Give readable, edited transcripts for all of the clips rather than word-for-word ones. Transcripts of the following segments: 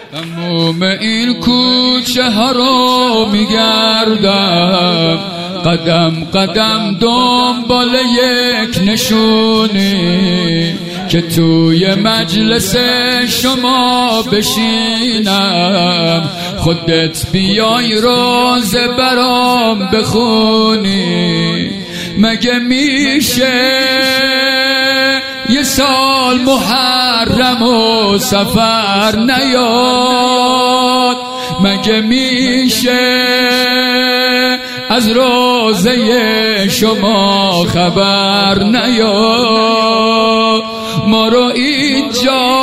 تموم این کوچه ها رو میگردم، قدم قدم دنبال یک نشونی که توی مجلس شما بشینم، خودت بیای روزه برام بخونی. مگه میشه یه سال محرم و سفر نیاد؟ مگه میشه از روزه شما خبر نیاد؟ ما رو اینجا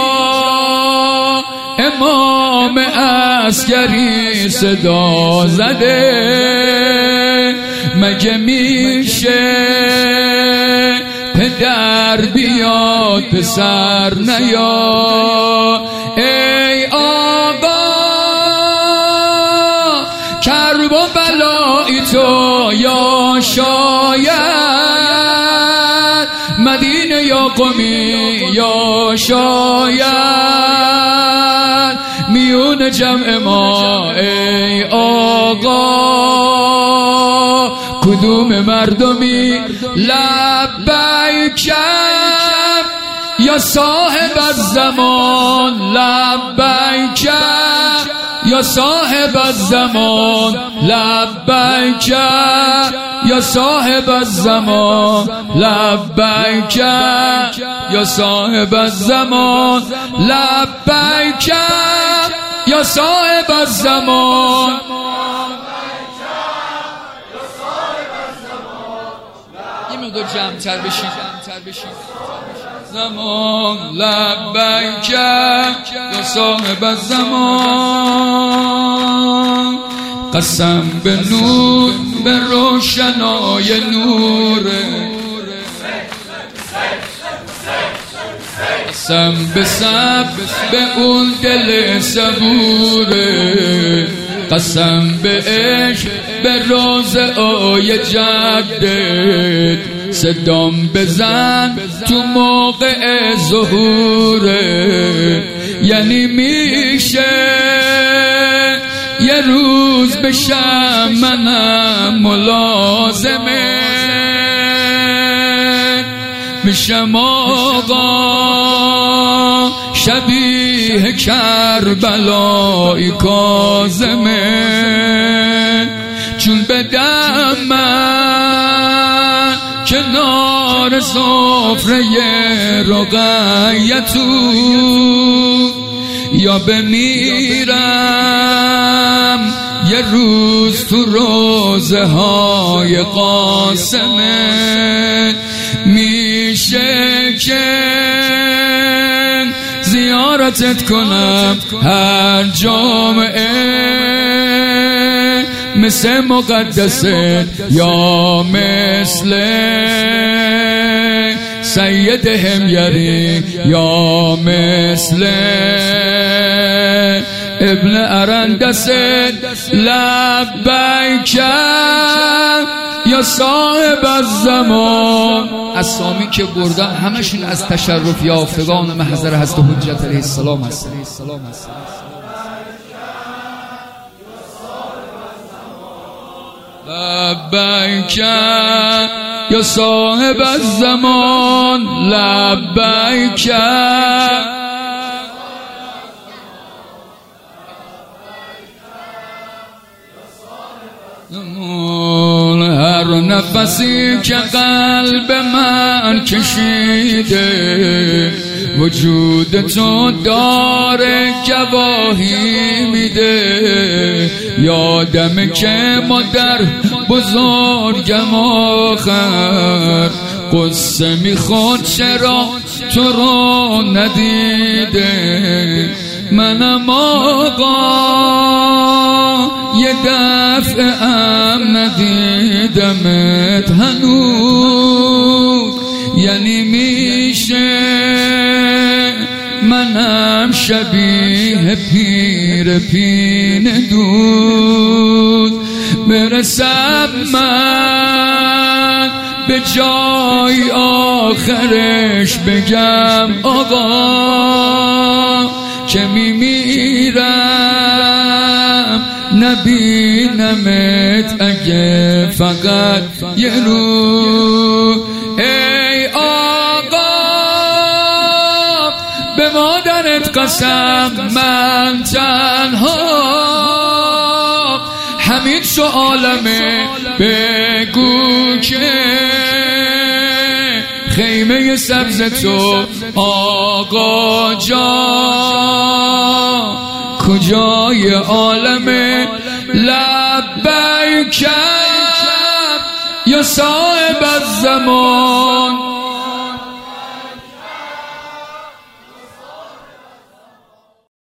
امام عسکری صدا زده، مگه میشه پدر بیاد پسر نیاد؟ ای آقا کرب و بلای تو یا شاید مدینه یا قمی یا شاید میون جمع ما، ای آقا کدوم مردمی؟ لبیک یا صاحب الزمان، لبیک یا صاحب الزمان، لبیک یا صاحب الزمان، لبیک یا صاحب الزمان، لبیک یا صاحب الزمان. یه مقدار جمع‌تر بشین، زمان لبیک یا صاحب الزمان. قسم به نور، به روشنای نوره، قسم به صبر، به اون دل صبوره، قسم به عشق، به روضه‌های جدت، صدام بزن تو موقع ظهوره. یعنی میشه یه روز بشم منم ملازمه، میشم آقا شبیه کربلای کاظمه، چون بدم من کنار سفره رقیتو، یا بمیرم یه روز تو روزه های قاسمه. میشه که زیارتت کنم هر جامعه، مثل مقدسه یا مثل سید حمیری یا مثل ابن ارندس. لبیک یا صاحب الزمان. اسامی که بردم همشون از تشرف یافتگان محضر حضرت حجت علیه السلام هست. لبیک یا صاحب الزمان، لبیک هر نفسی که قلب من کشیده، وجود تو داره گواهی میده. یادمه که مادر بزرگم آخر قصه میخواد چرا تو رو ندیده. منم آقا یه دفعه‌ام ندیدمت هنوز، یعنی میشه منم شبیه پیر پینه دود، برسم من به جای آخرش بگم آقا که میمیرم ببینمت اگه فقط یه روز. ای آقا به مادرت قسم من تنها، همین سؤالمه بگو که خیمه سبز تو آقا جان کجای عالمه؟ لبیک یا صاحب الزمان.